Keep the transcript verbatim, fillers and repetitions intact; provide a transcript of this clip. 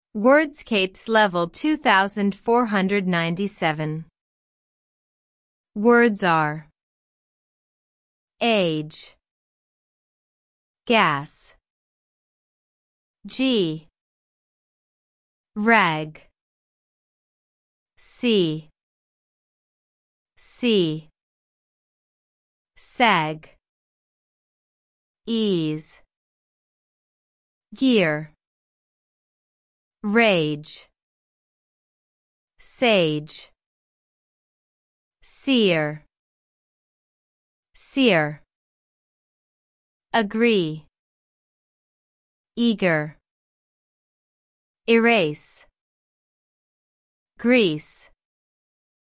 Wordscapes level two thousand four hundred ninety-seven. Words are age, gas, G, rag, C, C, sag, ease, gear, rage, sage, seer, seer, agree, eager, erase, grease,